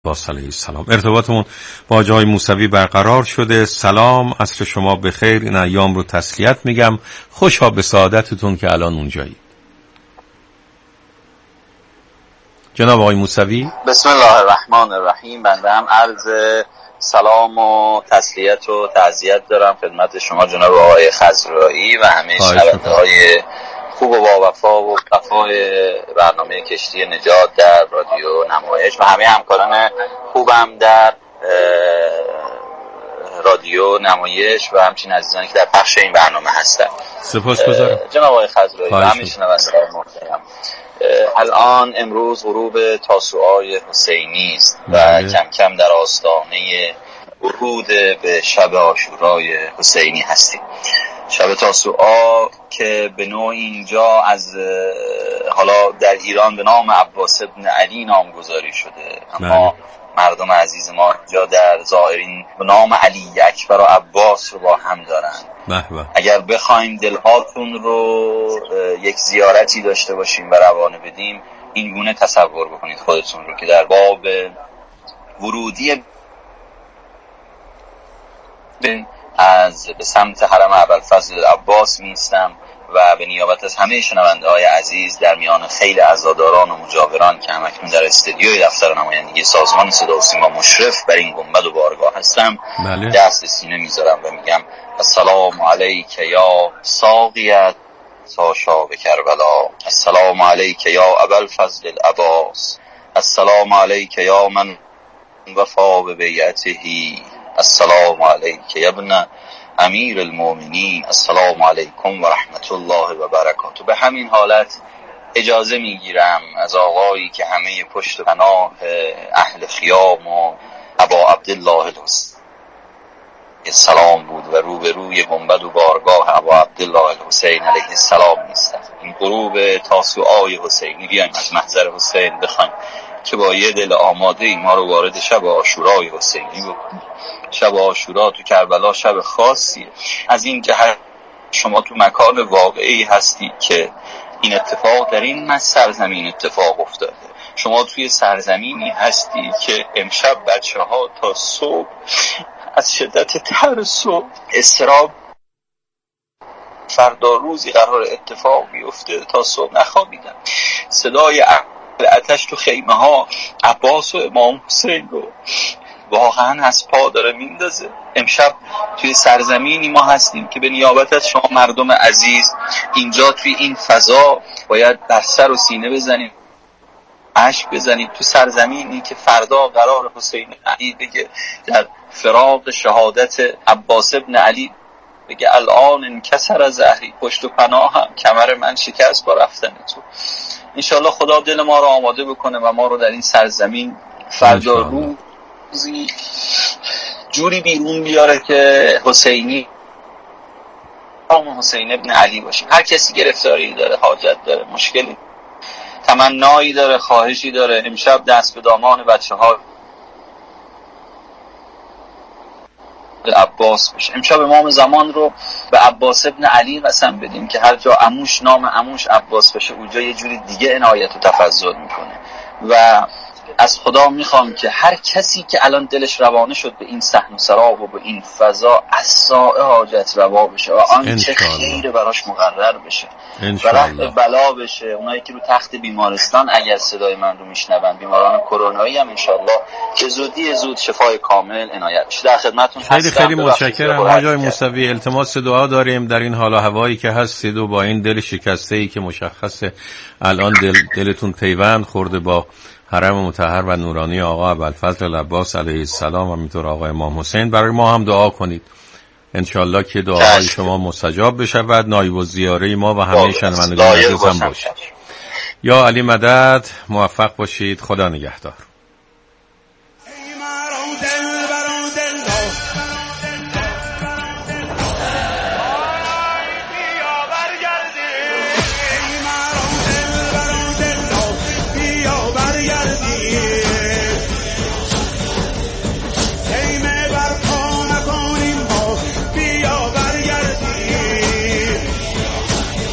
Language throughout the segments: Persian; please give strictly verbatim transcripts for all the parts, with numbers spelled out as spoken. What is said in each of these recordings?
عباس علیه السلام. ارتباطمون با جای موسوی برقرار شده. سلام، عصر شما بخیر. این ایام رو تسلیت میگم. خوشا به سعادتتون که الان اونجایی. جناب آقای موسوی، بسم الله الرحمن الرحیم. بنده هم عرض سلام و تسلیت و تعزیت دارم خدمت شما جناب آقای خضرایی و همه شنونده‌های خوب و با وفا و وفای برنامه کشتی نجات در رادیو نمایش و همه همکاران خوبم در رادیو نمایش و همچنین عزیزانی که در پخش این برنامه هستند. سپاسگزارم جناب آقای خضرایی و همه شنوندگان محترم. الان امروز غروب تاسوعای حسینی است و کم کم در آستانه ورود به شب عاشورای حسینی هستیم. شب تاسوعا که به نوع اینجا از حالا در ایران به نام عباس ابن علی نامگذاری شده، اما مردم عزیز ما اینجا در ظاهرین به نام علی اکبر و عباس رو با هم دارن. بحبه. اگر بخوایم دلهاتون رو یک زیارتی داشته باشیم و روانه بدیم، این گونه تصور بکنید خودتون رو که در باب ورودی از به سمت حرم ابوالفضل عباس میستم و به نیابت از همه شنونده‌های عزیز در میان خیلی عزاداران و مجاوران که همکنون در استودیوی دفتر نمایندگی سازمان صدا و سیما مشرف بر این گنبد و بارگاه هستم، بله. دست سینه میذارم و میگم السلام علیک یا ساقیت ساشا به کربلا، السلام علیک یا ابوالفضل العباس، السلام علیک یا من وفا به بیعتهی، السلام علیک یا ابن امیر المؤمنین، السلام علیکم و رحمت الله و برکاته. به همین حالت اجازه میگیرم از آقایی که همه پشت پناه اهل خیام و ابا عبدالله الحسین السلام بود و روبروی گنبد و بارگاه ابا عبدالله الحسین علیه السلام نیستند. این غروب تاسوعای حسینی، بیایم از محضر حسین بخوایم که با یه دل آماده ای ما رو وارد شب عاشورای حسینی بکنیم. شب عاشورا تو کربلا شب خاصیه، از این جهت شما تو مکان واقعی هستی که این اتفاق در این سرزمین اتفاق افتاده. شما توی سرزمینی هستی که امشب بچه ها تا صبح از شدت ترس و اضطراب فردا روزی قرار اتفاق بیفته تا صبح نخوابیدن. صدای آتش تو خیمه ها عباس و امام حسین رو واقعا از پا داره میندازه. امشب توی سرزمینی ما هستیم که به نیابت از شما مردم عزیز اینجا توی این فضا باید بر سر و سینه بزنیم، اشک بزنید تو سرزمینی که فردا قرار حسین علی بگه در فراق شهادت عباس ابن علی بگه الان انکسر زهری، پشت و پناهم، کمر من شکست با رفتن تو. انشالله خدا دل ما رو آماده بکنه و ما رو در این سرزمین فردا روزی جوری بیرون بیاره که حسینی هم حسین ابن علی باشیم. هر کسی گرفتاری داره، حاجت داره، مشکلی، تمنایی داره، خواهشی داره، امشب دست به دامان بچه ها عباس بشه. امشب امام زمان رو به عباس ابن علی قسم بدیم که هر جا عموش نام عموش عباس بشه اونجا یه جوری دیگه عنایت و تفضل میکنه. و از خدا میخوام که هر کسی که الان دلش روانه شد به این صحن و سراب و به این فضا از ساعه حاجت روا بشه و آنچه خیر براش مقرر بشه و رفع بلا بشه. اونایی که رو تخت بیمارستان اگر صدای من رو میشنون، بیماران کرونایی هم انشالله که زودی زود شفای کامل عنایت بشه. در خدمتتون هستم. خیلی خیلی متشکرم آقای موسوی. التماس دعا داریم در این حال و هوایی که هستید و با این دل شکسته ای که مشخصه الان دل دلتون پیوند خورده با حرم مطهر و نورانی آقا ابوالفضل العباس علیه السلام و همینطور آقا امام حسین. برای ما هم دعا کنید انشالله که دعاهای شما مستجاب بشود. نایب الزیاره ما و همه شنوندگان عزیز هم باشید. یا علی مدد. موفق باشید. خدا نگهدار.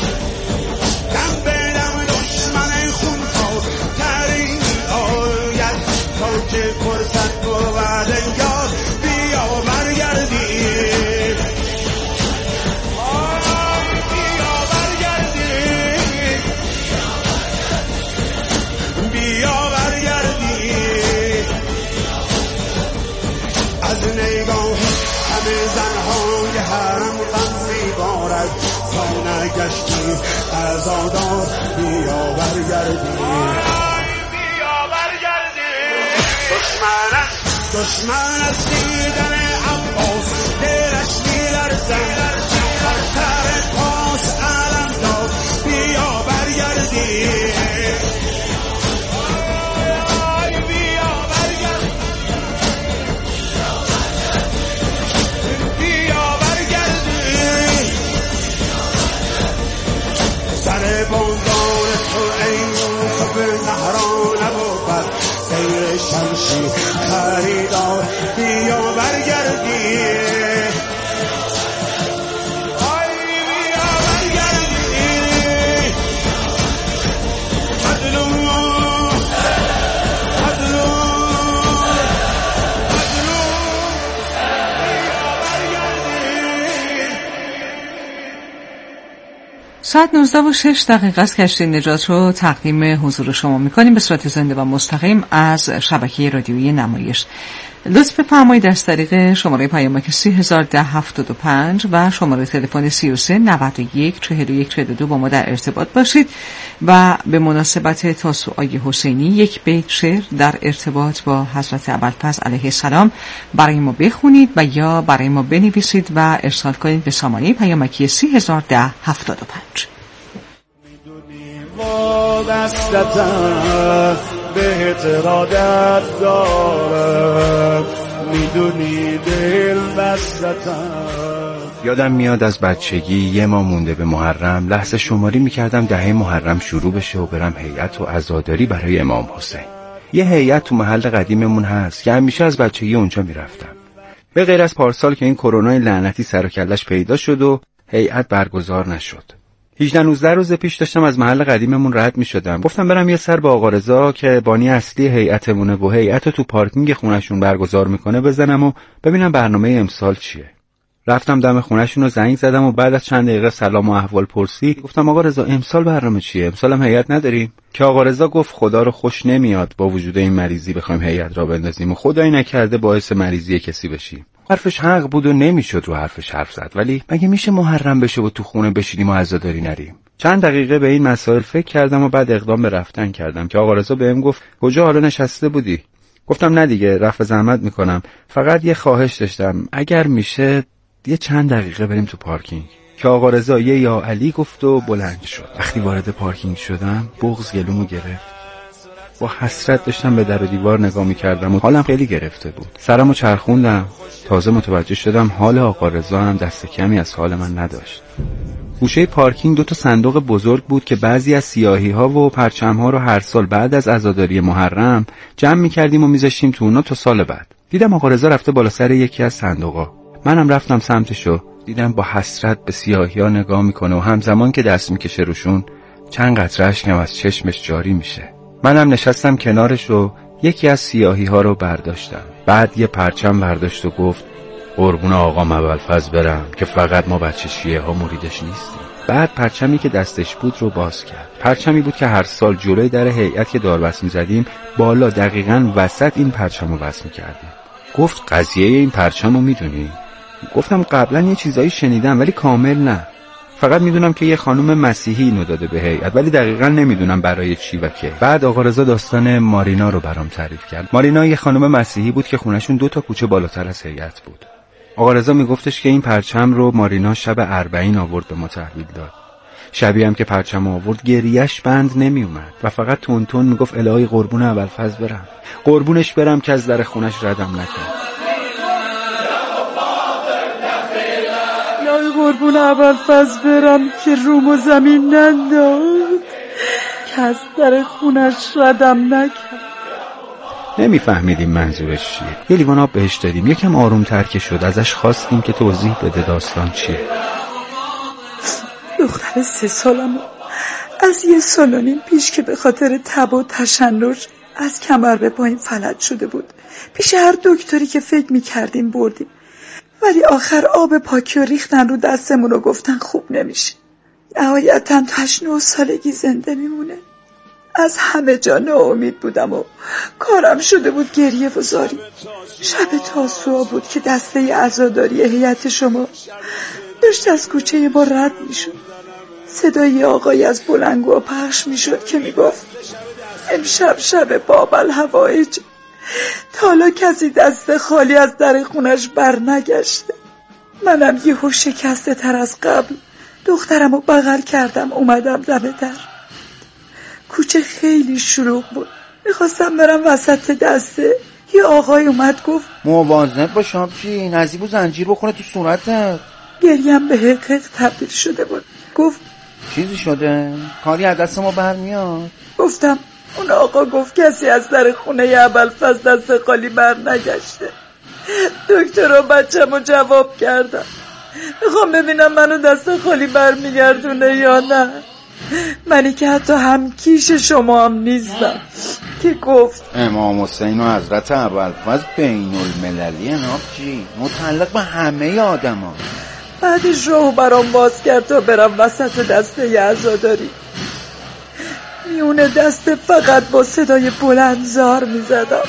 دم به دم دشمن خونخوار ترین آید فرصت بود انگار بیا برگردی بیا برگردی بیا برگردی از نگاه همه زنهای حرم غم میبارد تا نگشتی عزادار بیا برگردی بیا برگردی دشمن است دشمن از دیدن عباس دلش میلرزد سر پاس علم داد بیا برگردی بندان تو ای یوسف زهرا نبود غیر شمشی خریدار بیا برگردی آی بیا برگردی مظلوم ساعت نوزده و شش دقیقه است. کشتی نجات رو تقدیم حضور شما میکنیم به صورت زنده و مستقیم از شبکه رادیویی نمایش. لطف بفرمایید از طریق شماره پیامک سی هزار ده هفتاد و پنج و شماره تلفن سی و سه نود و یک چهل و یک چهل و دو با ما در ارتباط باشید و به مناسبت تاسوعای حسینی یک بیت شعر در ارتباط با حضرت ابوالفضل علیه السلام برای ما بخونید و یا برای ما بنویسید و ارسال کنید به سامانه پیامکی سی هزار ده هفتاد و پنج. وابستتم بهت ارادت دارم میدونی دل بستتم. یادم میاد از بچگی یه ماه مونده به محرم لحظه شماری میکردم دهه محرم شروع بشه و برم هیئت و عزاداری برای امام حسین. یه هیئت تو محل قدیممون هست که همیشه از بچگی اونجا میرفتم. به غیر از پارسال که این کرونا لعنتی سر و کلش پیدا شد و هیئت برگزار نشد. هجده نوزده روز پیش داشتم از محل قدیممون رد می شدم. گفتم برم یه سر با آقا رضا که بانی اصلی هیئتمونه و هیئت تو پارکینگ خونشون برگزار میکنه بزنم و ببینم برنامه امسال چیه. رفتم دم خونشون رو زنگ زدم و بعد از چند دقیقه سلام و احوال پرسی گفتم آقا رضا امسال برنامه چیه؟ امسال هم هیئت نداریم؟ که آقا رضا گفت خدا رو خوش نمیاد با وجود این مریضی بخوایم هیئت را بندازیم و خدایی نکرده باعث مریضی کسی بشیم. حرفش حق بود و نمیشد رو حرفش حرف زد، ولی مگه میشه محرم بشه و تو خونه بشینیم و عزاداری نریم؟ چند دقیقه به این مسائل فکر کردم و بعد اقدام به رفتن کردم که آقا رضا بهم گفت کجا حالا نشسته بودی؟ گفتم نه دیگه رفع زحمت میکنم، فقط یه خواهش داشتم اگر میشه یه چند دقیقه بریم تو پارکینگ. که آقا رضا یه یا علی گفت و بلند شد. وقتی وارد پارکینگ شدم بغض گلومو گرفت. با حسرت داشتم به در و دیوار نگاه می‌کردم و حالم خیلی گرفته بود. سرمو چرخوندم، تازه متوجه شدم حال آقا رضا هم دست کمی از حال من نداشت. گوشه پارکینگ دو تا صندوق بزرگ بود که بعضی از سیاهی‌ها و پرچم‌ها رو هر سال بعد از عزاداری محرم جمع می‌کردیم و می‌ذاشتیم تو اونا تا سال بعد. دیدم آقا رضا رفته بالا سر یکی از صندوق‌ها. منم رفتم سمتشو. دیدم با حسرت به سیاهی‌ها نگاه می‌کنه و همزمان که دست می‌کشه روشون چند قطره اشکم از چشمش جاری میشه. منم نشستم کنارش و یکی از سیاهی ها رو برداشتم. بعد یه پرچم برداشت و گفت قربون آقا ابوالفضل برم که فقط ما بچه شیعه ها مریدش نیستیم. بعد پرچمی که دستش بود رو باز کرد. پرچمی بود که هر سال جلوی در هیئت که داربست می‌زدیم بالا دقیقاً وسط این پرچم رو بس می‌کردیم. گفت قضیه این پرچم رو می‌دونی؟ گفتم قبلا یه چیزایی شنیدم ولی کامل نه. فقط میدونم که یه خانم مسیحی اینو داده به هیئت ولی دقیقاً نمیدونم برای چی و کی. بعد آقا رضا داستان مارینا رو برام تعریف کرد. مارینا یه خانم مسیحی بود که خونشون دو تا کوچه بالاتر از هیئت بود. آقا رضا میگفتش که این پرچم رو مارینا شب اربعین آورد به ما تحویل داد. شبیه هم که پرچم آورد گریهش بند نمی اومد و فقط تون تون میگفت الهی قربون ابوالفضل برم، قربونش برم که از در خونش ردم نکنه. قربون ابوالفضل برم که روم و زمین ننداخت که از در خونش ردم نکرد. نمیفهمیدیم منظورش چیه. یه لیوان آب بهش دادیم، یکم آروم تر که شد ازش خواستیم که توضیح بده داستان چیه. دختر سه سالم از یه سال و نیم پیش که به خاطر تب و تشنج از کمر به پایین فلج شده بود. پیش هر دکتری که فکر میکردیم بردیم، ولی آخر آب پاکی و ریختن رو دستمون و گفتن خوب نمیشه. نهایتاً تاش نه سالگی زنده میمونه. از همه جا ناامید بودم و کارم شده بود گریه و زاری. شب تاسوعا بود که دسته عزاداری هیئت شما داشت از کوچه ما رد میشد. صدای آقایی از بلندگوها پخش میشد که میگفت امشب شب باب‌الهوایج، تا حالا کسی دست خالی از در خونش بر نگشته. منم یهو شکسته تر از قبل دخترم رو بغل کردم اومدم دم در. کوچه خیلی شلوغ بود. میخواستم برم وسط دسته، یه آقای اومد گفت مواظب باش آبجی، نزیب و زنجیر بکنه تو صورتت. گریم به حقیقت تبدیل شده بود. گفت چیزی شده؟ کاری از دست ما برمیاد. گفتم اون آقا گفت کسی از در خونه ابوالفضل دست خالی بر نگشته. دکتر و بچم رو جواب کردم، میخوام ببینم منو دست خالی بر میگردونه یا نه. منی که حتی هم کیش شما هم نیستم. که گفت امام حسین و حضرت ابوالفضل بین المللی آبجی، متعلق به همه آدم ها. بعدش رو برام باز کرد تا برم وسط دسته عزاداری. میونه دسته فقط با صدای بلند زار میزدم.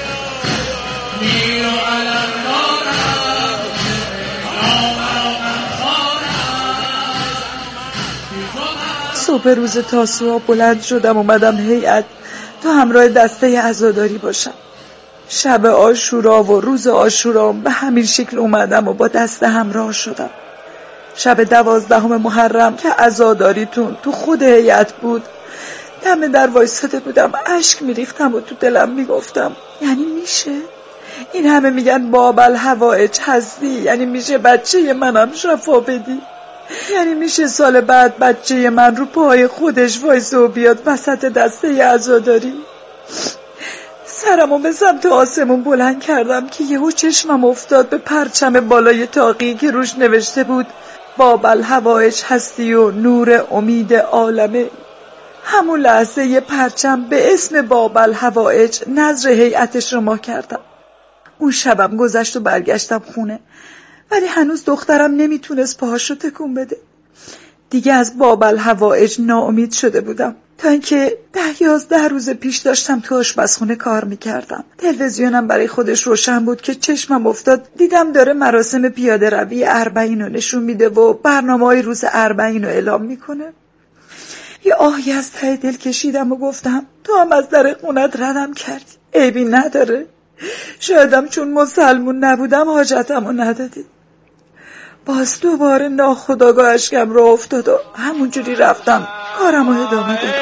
صبح روز تاسوعا بلند شدم اومدم هیئت تا همراه دسته عزاداری باشم. شب عاشورا و روز عاشورا به همین شکل اومدم و با دسته همراه شدم. شب دوازدهم محرم که عزاداریتون تو خود هیئت بود، دم در وایساده بودم، اشک میریختم و تو دلم میگفتم یعنی میشه؟ این همه میگن باب‌الهوایج هستی، یعنی میشه بچه منم شفا بدی؟ یعنی میشه سال بعد بچه من رو پای خودش وایسه و بیاد وسط دسته عزاداری؟ سرمو به سمت آسمون بلند کردم که یهو چشمم افتاد به پرچم بالای طاقی که روش نوشته بود باب‌الهوایج هستی و نور امید عالمه. همون لحظه یه پرچم به اسم باب‌الهوایج نذر هیئت شما کردم. اون شبم گذشت و برگشتم خونه، ولی هنوز دخترم نمیتونست پاهاشو تکون بده. دیگه از باب‌الهوایج ناامید شده بودم، تا اینکه ده یازده روز پیش داشتم تو آشپزخونه کار میکردم. تلویزیونم برای خودش روشن بود که چشمم افتاد دیدم داره مراسم پیاده روی اربعین رو نشون میده و برنامه های روز اربعین رو اعلام میکنه. یه آهی از ته دل کشیدم و گفتم تو هم از در خونت ردم کردی، عیبی نداره، شایدم چون مسلمون نبودم حاجتمو ندادی. باز دوباره ناخودآگاه اشکم را افتاد و همونجوری رفتم کارمو ادامه دادم.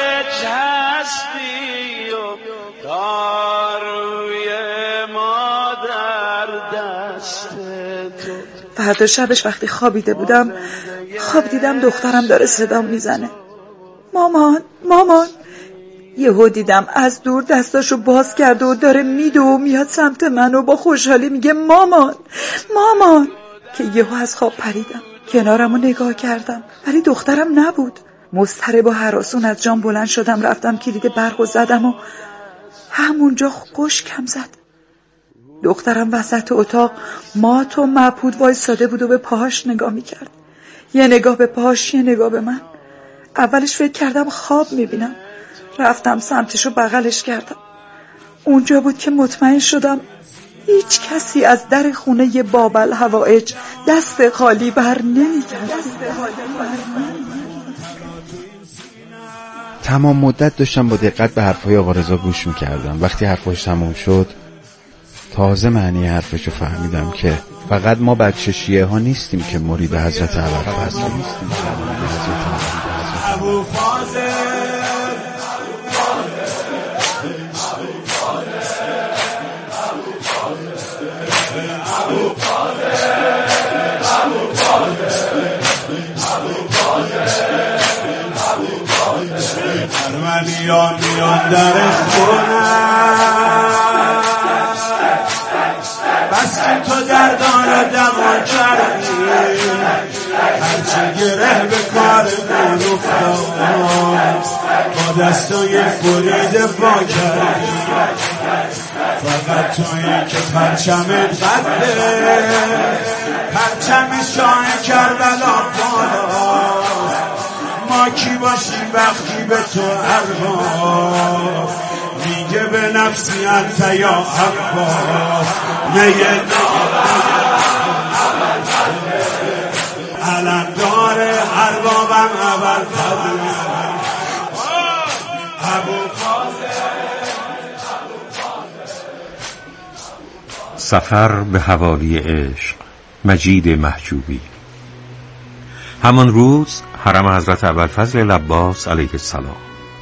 فردا شبش وقتی خوابیده بودم خواب دیدم دخترم داره صدام میزنه، مامان مامان. یهو دیدم از دور دستاشو باز کرده و داره میده و میاد سمت من و با خوشحالی میگه مامان مامان. که یهو از خواب پریدم، کنارمو نگاه کردم ولی دخترم نبود. مضطرب و هراسون از جام بلند شدم، رفتم کلید برقو زدم و همونجا خشکم زد. دخترم وسط اتاق مات و مبهوت وایساده بود و به پاهاش نگاه میکرد. یه نگاه به پاهاش، یه نگاه به من. اولش فکر کردم خواب میبینم، رفتم سمتشو بغلش کردم. اونجا بود که مطمئن شدم هیچ کسی از در خونه باب‌الهوایج دست خالی بر نمیگرد. تمام مدت داشتم با دقت به حرفای آقا رضا گوش میکردم. وقتی حرفاش تمام شد تازه معنی حرفشو فهمیدم که فقط ما بچه شیعه ها نیستیم که مرید حضرت ابوالفضل نیستیم که مرید حضرت ابوالفضل. میان میان در خونم بس تو دردان و دمان کردی، هرچه گره به کار من افتاد با دستای برید با کردی، فقط تویی که پرچم قده، پرچم شاه کربلا بالاست. ما کی باشیم وقتی به تو ارباب، میگه به نفسی انت یا عباس، میگه علم داره اربابم اول فضله ابو سفر به حوالی عشق، مجید محجوبی. همان روز حرم حضرت ابوالفضل العباس علیه السلام.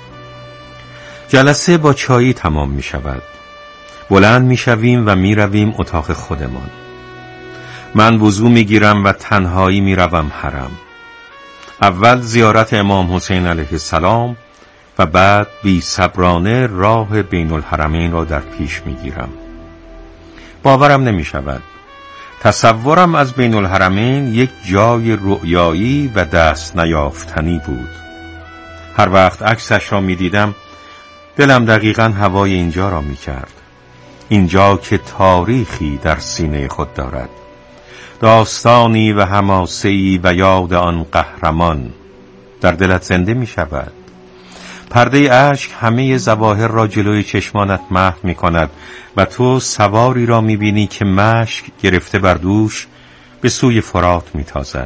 جلسه با چایی تمام می شود. بلند می شویم و می رویم اتاق خودمان. من وضو می گیرم و تنهایی می روم حرم. اول زیارت امام حسین علیه السلام و بعد بی صبرانه راه بین الحرمین را در پیش می گیرم. باورم نمی شود. تصورم از بین الحرمین یک جای رؤیایی و دست نیافتنی بود. هر وقت عکسش را می دیدم دلم دقیقاً هوای اینجا را می کرد. اینجا که تاریخی در سینه خود دارد، داستانی و حماسه‌ای و یاد آن قهرمان در دلت زنده می شود. پرده اشک همه ظواهر را جلوی چشمانت محو می کند و تو سواری را می بینی که مشک گرفته بر دوش به سوی فرات می تازد.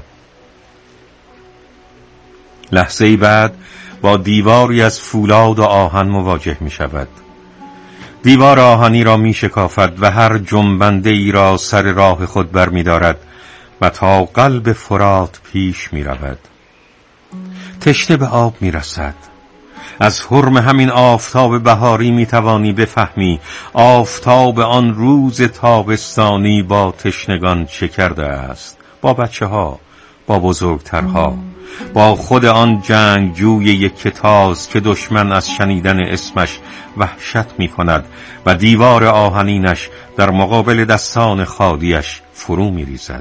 لحظه‌ای بعد با دیواری از فولاد و آهن مواجه می شود. دیوار آهنی را می شکافد و هر جنبنده ای را سر راه خود بر می دارد و تا قلب فرات پیش می رود. تشنه به آب می رسد. از حرم همین آفتاب بهاری می توانی بفهمی آفتاب آن روز تابستانی با تشنگان چه کرده است. با بچه ها، با بزرگترها، با خود آن جنگجوی یک تاز که دشمن از شنیدن اسمش وحشت می کند و دیوار آهنینش در مقابل دستان خالیش فرو می ریزد.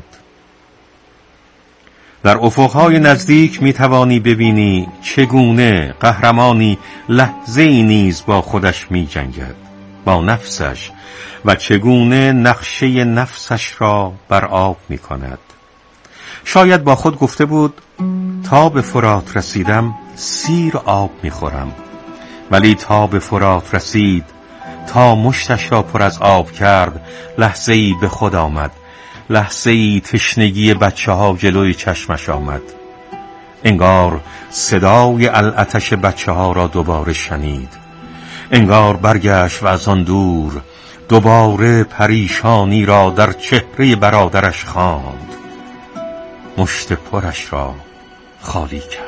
در افقهای نزدیک می توانی ببینی چگونه قهرمانی لحظه‌ای نیز با خودش می جنگد، با نفسش، و چگونه نقشه نفسش را بر آب می کند. شاید با خود گفته بود تا به فرات رسیدم سیر آب می خورم، ولی تا به فرات رسید، تا مشتش را پر از آب کرد، لحظه‌ای به خود آمد. لحظه‌ای تشنگی بچه ها جلوی چشمش آمد. انگار صدای العطش بچه ها را دوباره شنید. انگار برگشت و از آن دور دوباره پریشانی را در چهره برادرش خواند. مشت پرش را خالی کرد.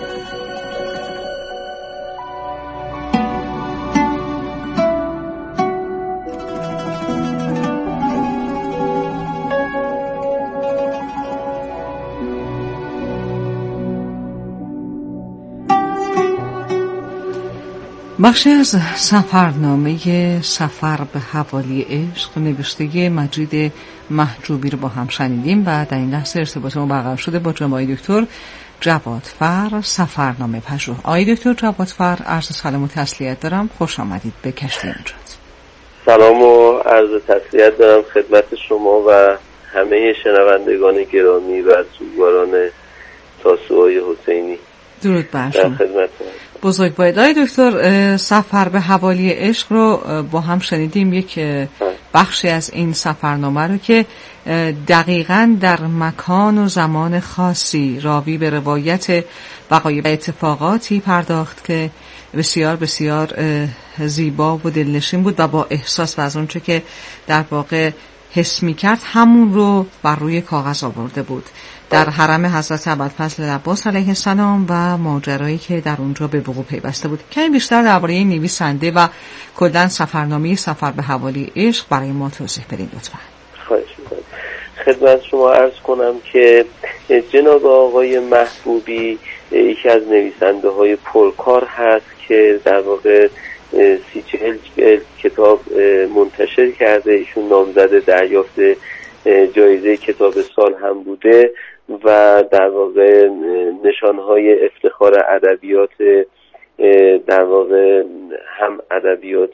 بخشی از سفرنامه سفر به حوالی عشق نوشته مجید محجوبی رو با هم شنیدیم و در این لحظه ارتباط ما برقرار شده با جناب دکتر جوادفر، سفرنامه پژوه. آقای دکتر جوادفر، عرض سلام و تسلیت دارم. خوش آمدید به کشتی نجات. سلام و عرض تسلیت دارم خدمت شما و همه شنوندگان گرامی و سوگواران تاسوهای حسینی. درود بر شما. خدمت بزرگوارید. آقای دکتر، سفر به حوالی عشق رو با هم شنیدیم، یک بخشی از این سفرنامه رو که دقیقاً در مکان و زمان خاصی راوی به روایت وقایع و اتفاقاتی پرداخت که بسیار بسیار زیبا و دلنشین بود و با احساس و از اونچه که در واقع حس می‌کرد همون رو بر روی کاغذ آورده بود. در حرم حضرت ابوالفضل العباس علیه السلام و ماجرایی که در اونجا به وقوع پیوسته بود. کمی بیشتر درباره نویسنده و کلاً سفرنامه سفر به حوالی عشق برای ما توضیح بدین لطفاً. خواهش می‌کنم. خدمت شما عرض کنم که جناب آقای محبوبی یکی از نویسنده‌های پرکار هست که در واقع سی چهل کتاب منتشر کرده. ایشون نامزد دریافت جایزه کتاب سال هم بوده و در واقع نشانهای افتخار ادبیات در واقع هم ادبیات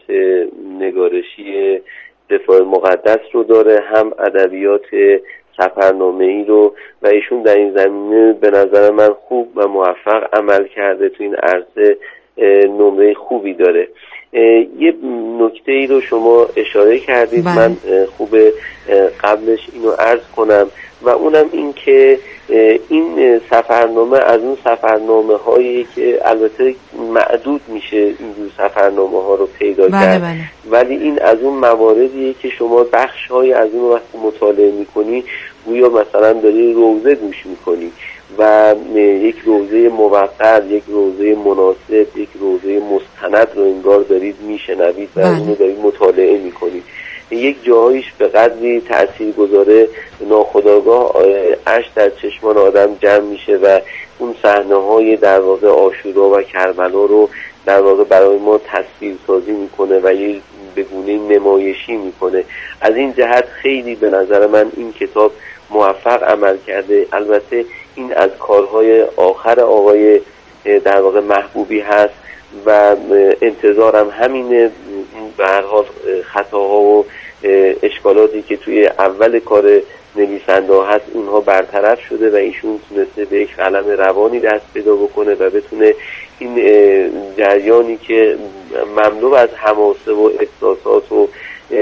نگارشی دفاع مقدس رو داره، هم ادبیات سفرنامه‌ای رو، و ایشون در این زمینه به نظر من خوب و موفق عمل کرده، تو این عرصه نمره خوبی داره. یه نکته ای رو شما اشاره کردید، بله. من خوبه قبلش اینو عرض کنم و اونم این که این سفرنامه از اون سفرنامه هایی که البته معدود میشه اینجور سفرنامه ها رو پیدا بله کرد، بله. ولی این از اون مواردیه که شما بخش های از اون وقت مطالعه میکنی گویا مثلا داری روزه گوش میکنی و یک روزه موقت، یک روزه مناسب، یک روزه مستند رو انگار دارید میشنوید و بله. اونو دارید مطالعه میکنید. یک جاهایش به قدری تأثیر گذاره ناخودآگاه اشک در چشمان آدم جمع میشه و اون صحنه های در واقع عاشورا و کربلا رو در واقع برای ما تصویر سازی میکنه و یه به گونه نمایشی میکنه. از این جهت خیلی به نظر من این کتاب موفق عمل کرده. البته این از کارهای آخر آقای در واقع محبوبی هست و انتظارم همینه. به هر حال خطاها و اشکالاتی که توی اول کار نویسنده هست اونها برطرف شده و ایشون تونسته به یک قلم روانی دست پیدا بکنه و بتونه این جریانی که مملو از حماسه و احساسات و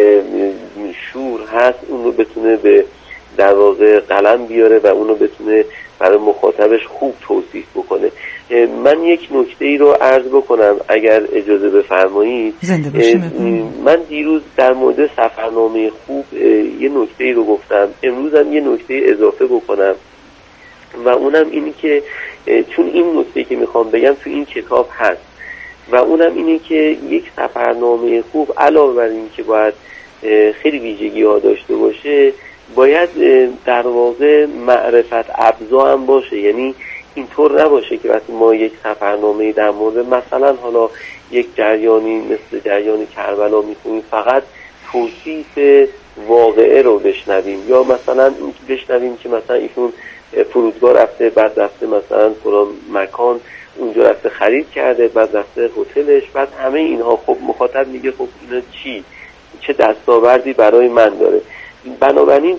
شور هست اون رو بتونه به در واقع قلم بیاره و اون رو بتونه برای مخاطبش خوب توصیف بکنه. من یک نکته ای رو عرض بکنم اگر اجازه بفرمایید. زنده باشید. من دیروز در مورد سفرنامه خوب یه نکته ای رو گفتم، امروز هم یه نکته اضافه بکنم و اونم اینی که چون این نکته که میخوام بگم تو این کتاب هست و اونم اینی که یک سفرنامه خوب علاوه بر این که باید خیلی ویژگی ها داشته باشه باید در واقع معرفت ابزا هم باشه. یعنی اینطور نباشه که وقتی ما یک سفرنامه در مورد مثلا حالا یک جریانی مثل جریان کربلا میخونیم فقط توصیف واقعه رو بشنویم، یا مثلا بشنویم که مثلا ایشون فرودگاه رفته بعد رفته مثلا فلان مکان اونجا رفته خرید کرده بعد رفته هتلش، بعد همه اینها خب مخاطب میگه خب اینا چی، چه دستاوردی برای من داره. بنابراین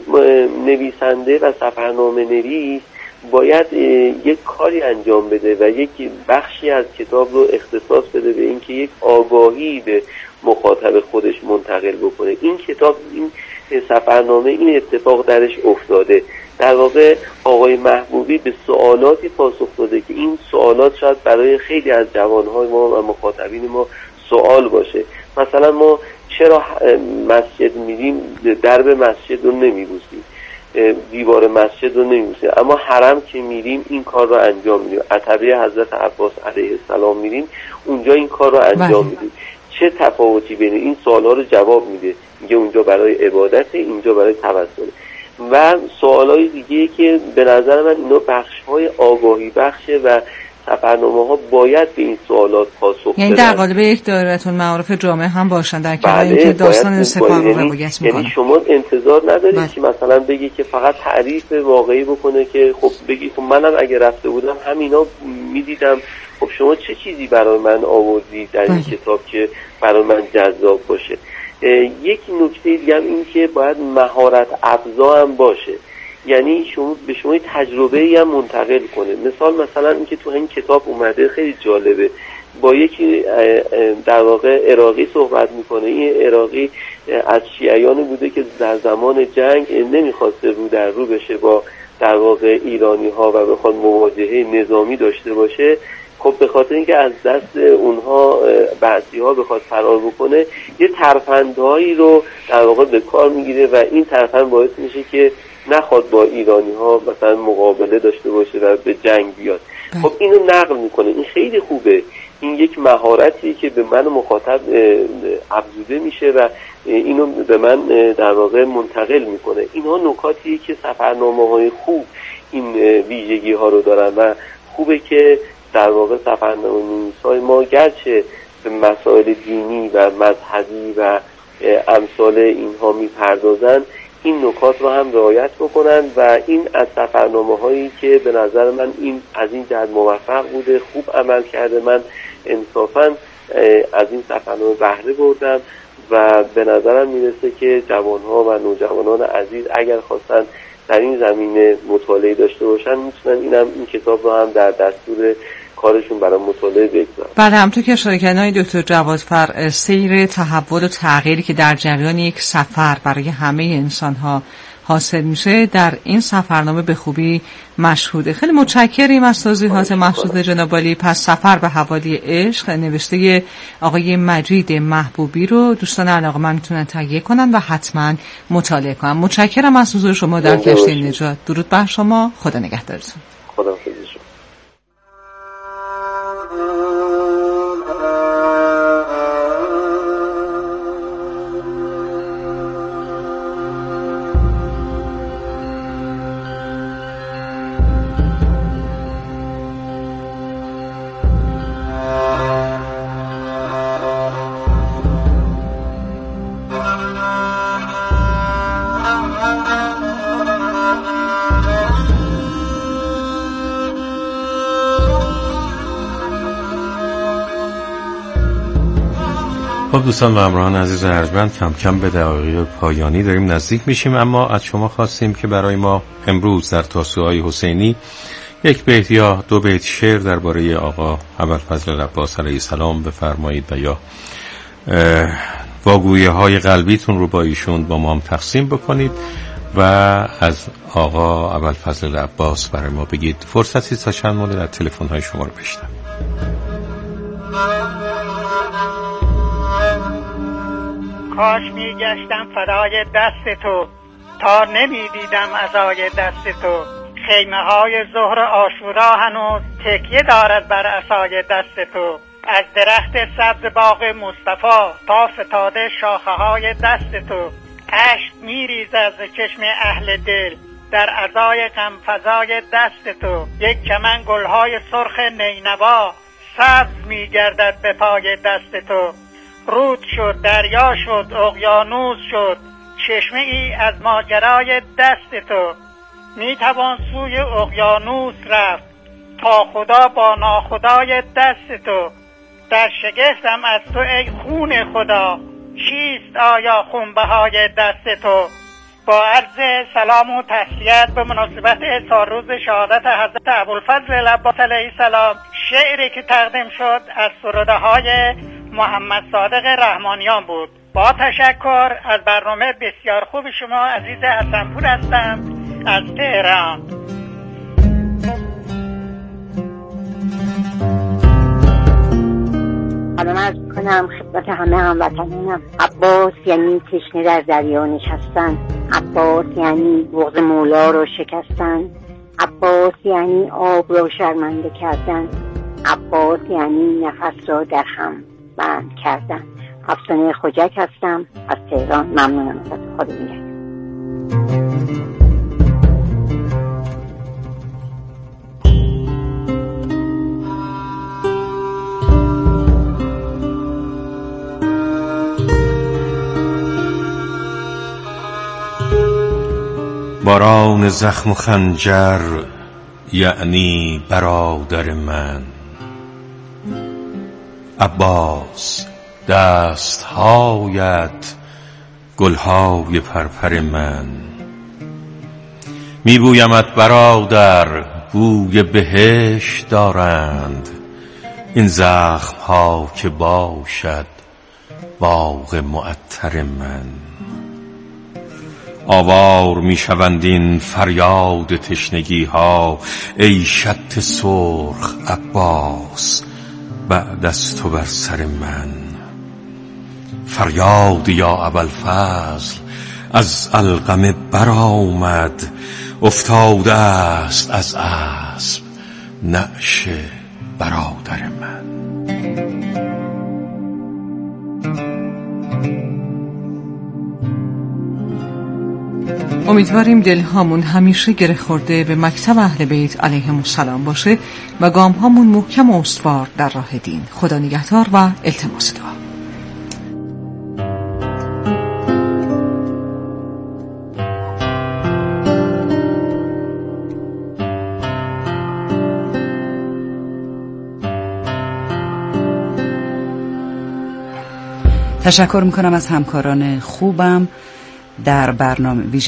نویسنده و سفرنامه نویس باید یک کاری انجام بده و یک بخشی از کتاب رو اختصاص بده به اینکه یک آگاهی به مخاطب خودش منتقل بکنه. این کتاب، این سفرنامه، این اتفاق درش افتاده. در واقع آقای محبوبی به سوالاتی پاسخ داده که این سوالات شاید برای خیلی از جوانهای ما و مخاطبین ما سوال باشه. مثلا ما چرا مسجد میریم درب مسجد رو نمیبوسیم، دیوار مسجد رو نمیبوسیم، اما حرم که میریم این کار رو انجام میدیم، عتبه حضرت عباس علیه السلام میریم اونجا این کار رو انجام میدیم. چه تفاوتی بین این سوالها رو جواب میده، میگه اونجا برای عبادت، اینجا برای توسل. و سوالای دیگه که به نظر من اینا بخش‌های آگاهی بخشه و سفرنامه ها باید به این سوالات پاسخ بدن. یعنی در قالب یک دایره معارف جامعه هم باشن در کنار بله، اینکه داستان سپاه رو یعنی روایت میکنه. یعنی شما انتظار ندارید بله. که مثلا بگی که فقط تعریف واقعی بکنه که خب بگی خب منم اگه رفته بودم همینا میدیدم، خب شما چه چیزی برای من آوردی در این بله. کتاب که برای من جذاب باشه. یک نکته دیگه هم این که باید مهارت افزا هم باشه، یعنی شما به شما تجربه‌ای هم منتقل کنه. مثال مثلا اینکه تو این کتاب اومده خیلی جالبه، با یکی در واقع عراقی صحبت میکنه. این عراقی از شیعیان بوده که در زمان جنگ نمیخواسته رو در رو بشه با در واقع ایرانی ها و بخواد مواجهه نظامی داشته باشه. خب به خاطر اینکه از دست اونها بعضی ها بخواد فرار بکنه یه ترفندهایی رو در واقع به کار میگیره و این ترفند باعث میشه که نخواد با ایرانی ها مثلا مقابله داشته باشه و به جنگ بیاد. خب اینو نقل میکنه، این خیلی خوبه، این یک مهارتی که به من مخاطب افزوده میشه و اینو به من در واقع منتقل میکنه. اینها نکاتی که سفرنامه های خوب این ویژگی ها رو دارن و خوبه که در واقع سفرنامه نویسای ما گرچه به مسائل دینی و مذهبی و امثال اینها میپردازن این نکات رو هم رعایت بکنن و این از سفرنامه هایی که به نظر من این از این جهت موفق بوده، خوب عمل کرده، من انصافا از این سفرنامه بهره بردم و به نظرم میرسه که جوانها و نوجوانان عزیز اگر خواستن در این زمینه مطالعه داشته باشن میتونن اینم این کتاب رو هم در دستور کارشون برای مطالعه بگذارن. بله، همونطور که اشاره کردن دکتر جوادفر، سیر تحول و تغییری که در جریان یک سفر برای همه انسان‌ها حاصل میشه در این سفرنامه به خوبی مشهوده. خیلی متشکریم از توضیحات مبسوط جناب عالی. پس سفر به حوالی عشق نوشته آقای مجید محبوبی رو دوستان علاقه‌مند میتونن تهیه کنن و حتما مطالعه کنن. متشکرم از حضور شما در کشتی نجات. درود بر شما، خدا نگهدارتون. خدا حافظ شما. خب دوستان و همراهان عزیز ارجمند، کم کم به دقایق پایانی داریم نزدیک میشیم، اما از شما خواستیم که برای ما امروز در تاسوعای حسینی یک بیت یا دو بیت شعر درباره آقا ابوالفضل العباس علیه السلام بفرمایید و یا واگویه های قلبیتون رو با ایشون با ما هم تقسیم بکنید و از آقا ابوالفضل العباس برای ما بگید. فرصتی تا چند مورد از تلفن های شما رو بشنویم. کاش می گشتم فدای دست تو تا نمی دیدم عزای دست تو. خیمه های ظهر عاشورا هنوز تکیه دارد بر عصای دست تو. از درخت سبز باغ مصطفی تا فتاده شاخه های دست تو. اشک می ریزد ز چشم اهل دل در عزای غم فزای دست تو. یک چمن گلهای سرخ نینوا سبز می گردد به پای دست تو. رود شد، دریا شد، اقیانوس شد، چشمه ای از ماجرای دست تو. می توان سوی اقیانوس رفت تا خدا با ناخدای دست تو. در شگفتم از تو ای خون خدا، چیست آیا خونبهای دست تو. با عرض سلام و تسلیت به مناسبت اظهار روز شهادت حضرت ابوالفضل العباس علیه السلام، شعری که تقدیم شد از سروده های محمد صادق رحمانیان بود. با تشکر از برنامه بسیار خوب شما. عزیز حسنپور هستم از تهران. سلام عرض کنم خدمت همه هموطنانم. عباس یعنی تشنه در دریا نشستن، عباس یعنی بغض مولا رو شکستن، عباس یعنی آب رو شرمنده کردن، عباس یعنی نفس را در هم بند کردن. افسانه خوجک هستم از تهران. ممنونم ازت. خدا نگهدار. باران زخم و خنجر یعنی برادر من، عباس دستهایت گلهای پرپر من. میبویمت برادر بوی بهشت دارند این زخم ها که باشد باغ معطر من. آوار میشوند این فریاد تشنگی ها ای شط سرخ عباس بعد از تو بر سر من. فریاد یا ابوالفضل از علقمه برآمد، افتاده است از اسب نعش برادر من. امیدواریم دلهامون همیشه گره خورده به مکتب اهل بیت علیهم السلام باشه و گامهامون محکم و استوار در راه دین. خدا نگهدار و التماس دعا. تشکر میکنم از همکاران خوبم در برنامه ویژه